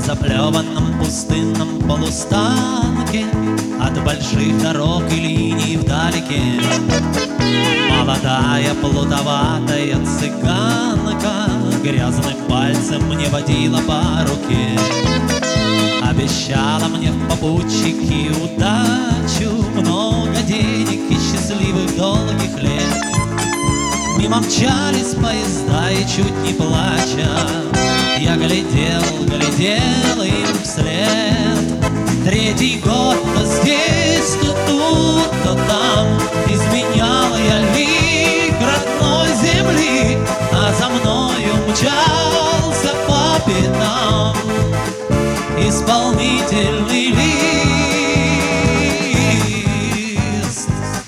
заплеванном пустынном полустанке от больших дорог и линий вдалеке молодая плутоватая цыганка грязным пальцем мне водила по руке, обещала мне в попутчике удачу, много денег и счастливых долгих лет. Мимо мчались поезда и чуть не плача я глядел, глядел им вслед. Третий год то здесь, то тут, то там изменял я лик родной земли, а за мною мчался по пятам исполнительный лист.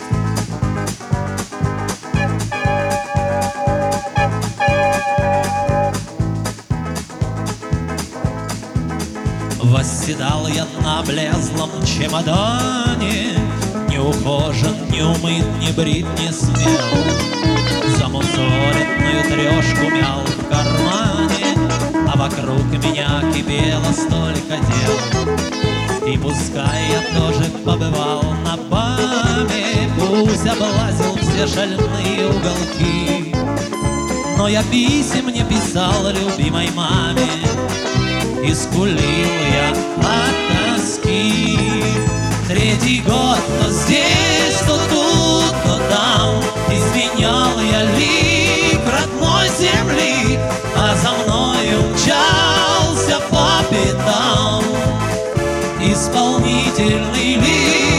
Восседал я на облезлом чемодане, не ухожен, не умыт, не брит, не смел, замусоренную трешку мял в кармане, а вокруг меня кипело столько дел. И пускай я тоже побывал на БАМе, пусть облазил все шальные уголки, но я писем не писал любимой маме, и скулил я от тоски. Третий год то здесь, то тут, то там изменял я лик родной земли, а за мною мчался по пятам исполнительный лист.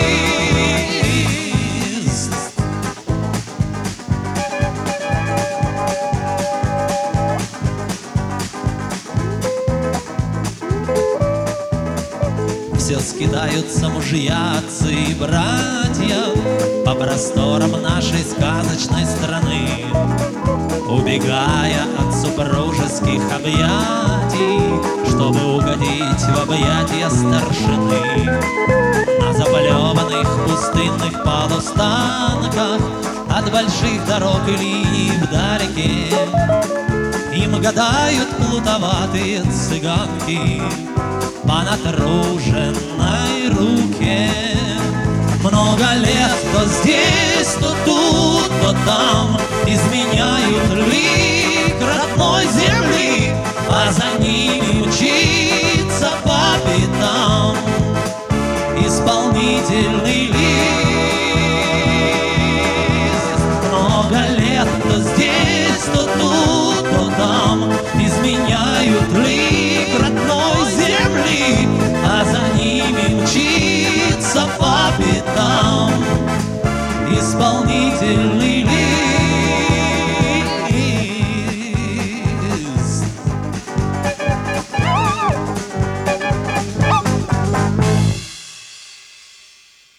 Все скидаются мужья, отцы и братья по просторам нашей сказочной страны, убегая от супружеских объятий, чтобы угодить в объятия старшины. На заплеванных пустынных полустанках от больших дорог и линий вдалеке им гадают плутоватые цыганки по натруженной руке. Много лет то здесь, то тут, то там изменяют лик родной земли, а за ними мчится по пятам исполнительный лист. Много лет то здесь, то тут, то там изменяют лик родной земли, а за ними мчится по пятам